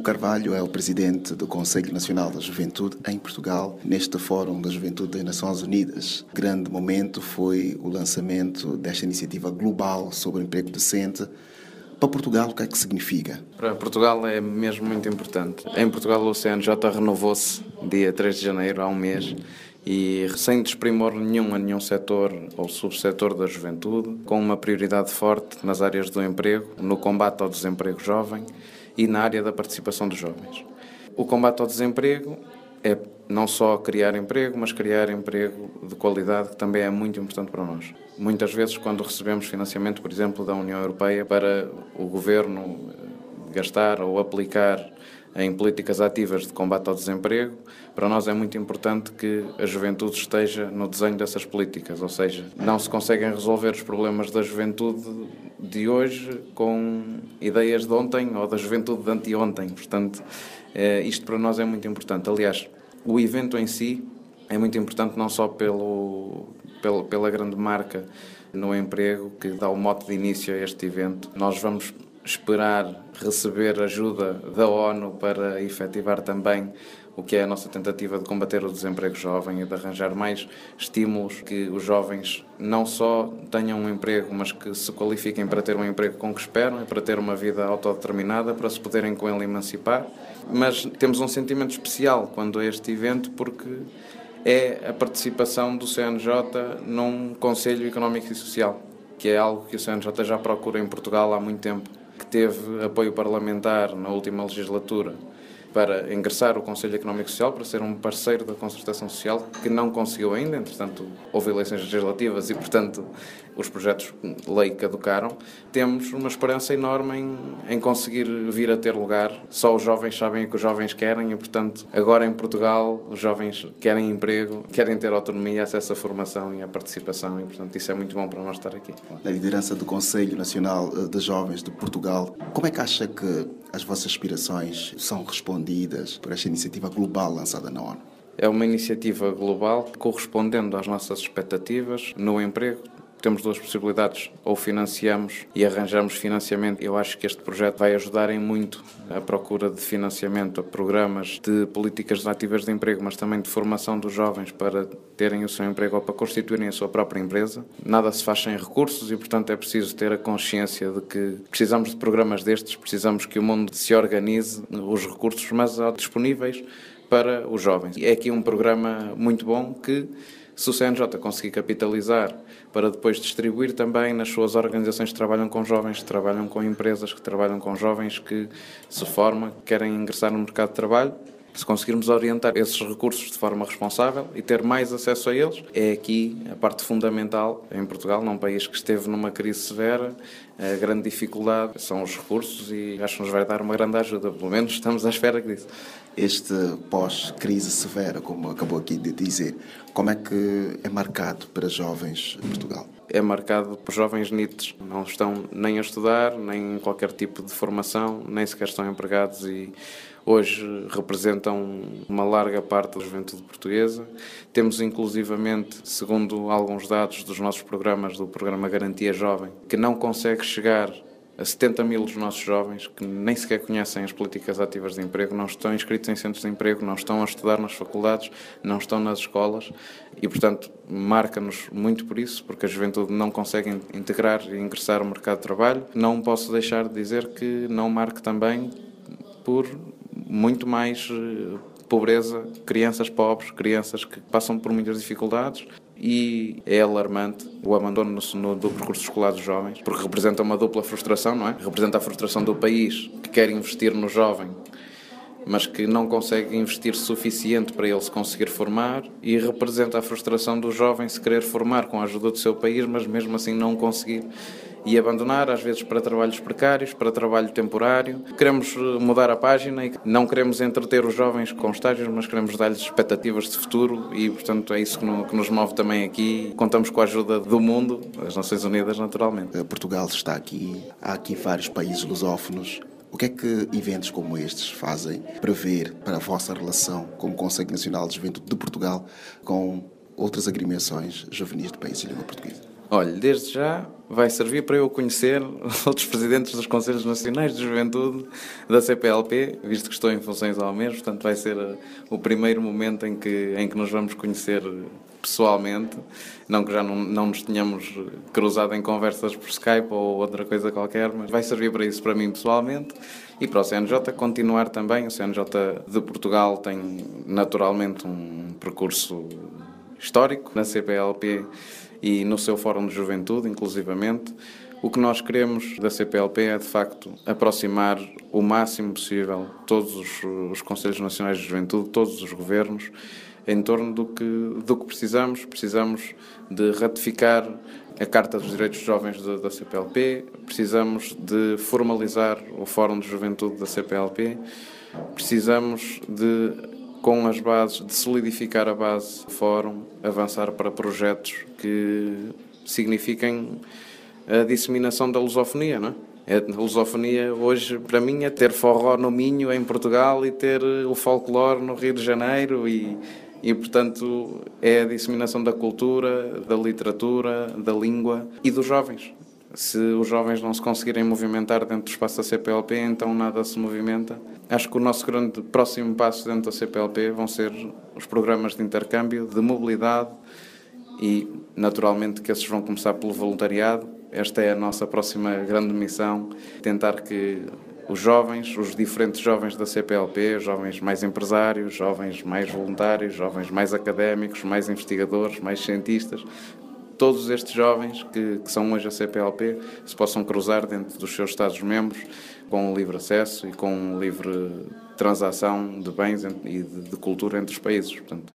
Carvalho é o presidente do Conselho Nacional da Juventude em Portugal, neste Fórum da Juventude das Nações Unidas. Grande momento foi o lançamento desta iniciativa global sobre o emprego decente. Para Portugal, o que é que significa? Para Portugal é mesmo muito importante. Em Portugal o CNJ renovou-se dia 3 de janeiro, há um mês, e sem desprimor nenhum a nenhum setor ou subsetor da juventude, com uma prioridade forte nas áreas do emprego, no combate ao desemprego jovem e na área da participação dos jovens. O combate ao desemprego é não só criar emprego, mas criar emprego de qualidade, que também é muito importante para nós. Muitas vezes, quando recebemos financiamento, por exemplo, da União Europeia, para o Governo gastar ou aplicar em políticas ativas de combate ao desemprego, para nós é muito importante que a juventude esteja no desenho dessas políticas, ou seja, não se conseguem resolver os problemas da juventude de hoje com ideias de ontem ou da juventude de anteontem. Portanto, isto para nós é muito importante. Aliás, o evento em si é muito importante não só pela grande marca no emprego que dá o mote de início a este evento. Nós vamos esperar receber ajuda da ONU para efetivar também o que é a nossa tentativa de combater o desemprego jovem e de arranjar mais estímulos que os jovens não só tenham um emprego, mas que se qualifiquem para ter um emprego com que esperam e para ter uma vida autodeterminada, para se poderem com ele emancipar. Mas temos um sentimento especial quando é este evento, porque é a participação do CNJ num Conselho Económico e Social, que é algo que o CNJ já procura em Portugal há muito tempo, que teve apoio parlamentar na última legislatura para ingressar o Conselho Económico e Social, para ser um parceiro da concertação social, que não conseguiu ainda. Entretanto, houve eleições legislativas e, portanto, os projetos de lei caducaram. Temos uma esperança enorme em conseguir vir a ter lugar. Só os jovens sabem o que os jovens querem e, portanto, agora em Portugal, os jovens querem emprego, querem ter autonomia, acesso à formação e à participação e, portanto, isso é muito bom para nós estar aqui. Na liderança do Conselho Nacional de Jovens de Portugal, como é que acha que as vossas aspirações são respondidas por esta iniciativa global lançada na ONU? É uma iniciativa global correspondendo às nossas expectativas no emprego. Temos duas possibilidades: ou financiamos e arranjamos financiamento. Eu acho que este projeto vai ajudar em muito a procura de financiamento a programas de políticas ativas de emprego, mas também de formação dos jovens para terem o seu emprego ou para constituírem a sua própria empresa. Nada se faz sem recursos e, portanto, é preciso ter a consciência de que precisamos de programas destes, precisamos que o mundo se organize, os recursos, mas disponíveis para os jovens. É aqui um programa muito bom que, se o CNJ conseguir capitalizar para depois distribuir também nas suas organizações que trabalham com jovens, que trabalham com empresas, que trabalham com jovens que se formam, que querem ingressar no mercado de trabalho, se conseguirmos orientar esses recursos de forma responsável e ter mais acesso a eles, é aqui a parte fundamental. Em Portugal, num país que esteve numa crise severa, a grande dificuldade são os recursos e acho que nos vai dar uma grande ajuda, pelo menos estamos à espera disso. Este pós-crise severa, como acabou aqui de dizer, como é que é marcado para jovens de Portugal? É marcado por jovens NEETs, não estão nem a estudar, nem em qualquer tipo de formação, nem sequer estão empregados e hoje representam uma larga parte da juventude portuguesa. Temos inclusivamente, segundo alguns dados dos nossos programas, do programa Garantia Jovem, que não consegue chegar a 70 mil dos nossos jovens que nem sequer conhecem as políticas ativas de emprego, não estão inscritos em centros de emprego, não estão a estudar nas faculdades, não estão nas escolas e, portanto, marca-nos muito por isso, porque a juventude não consegue integrar e ingressar no mercado de trabalho. Não posso deixar de dizer que não marque também por muito mais pobreza, crianças pobres, crianças que passam por muitas dificuldades. E é alarmante o abandono do percurso escolar dos jovens, porque representa uma dupla frustração, não é? Representa a frustração do país, que quer investir no jovem, mas que não consegue investir suficiente para ele se conseguir formar, e representa a frustração do jovem se querer formar com a ajuda do seu país, mas mesmo assim não conseguir e abandonar, às vezes para trabalhos precários, para trabalho temporário. Queremos mudar a página e não queremos entreter os jovens com estágios, mas queremos dar-lhes expectativas de futuro e, portanto, é isso que nos move também aqui. Contamos com a ajuda do mundo, das Nações Unidas, naturalmente. Portugal está aqui, há aqui vários países lusófonos. O que é que eventos como estes fazem prever para a vossa relação como Conselho Nacional de Juventude de Portugal com outras agremiações juvenis de países de língua portuguesa? Olha, desde já vai servir para eu conhecer outros presidentes dos Conselhos Nacionais de Juventude da CPLP, visto que estou em funções ao mês, portanto vai ser o primeiro momento em que nos vamos conhecer pessoalmente, não que já não nos tenhamos cruzado em conversas por Skype ou outra coisa qualquer, mas vai servir para isso para mim pessoalmente e para o CNJ continuar também. O CNJ de Portugal tem naturalmente um percurso histórico na CPLP e no seu Fórum de Juventude, inclusivamente. O que nós queremos da CPLP é, de facto, aproximar o máximo possível todos os Conselhos Nacionais de Juventude, todos os governos, em torno do que precisamos. Precisamos de ratificar a Carta dos Direitos dos Jovens da CPLP, precisamos de formalizar o Fórum de Juventude da CPLP, precisamos com as bases, de solidificar a base do Fórum, avançar para projetos que signifiquem a disseminação da lusofonia, não é? A lusofonia hoje, para mim, é ter forró no Minho, em Portugal, e ter o folclore no Rio de Janeiro e, portanto, é a disseminação da cultura, da literatura, da língua e dos jovens. Se os jovens não se conseguirem movimentar dentro do espaço da CPLP, então nada se movimenta. Acho que o nosso grande próximo passo dentro da CPLP vão ser os programas de intercâmbio, de mobilidade e, naturalmente, que esses vão começar pelo voluntariado. Esta é a nossa próxima grande missão, tentar que os jovens, os diferentes jovens da CPLP, os jovens mais empresários, jovens mais voluntários, jovens mais académicos, mais investigadores, mais cientistas, todos estes jovens que são hoje a CPLP se possam cruzar dentro dos seus Estados-membros com livre acesso e com livre transação de bens e de cultura entre os países. Portanto,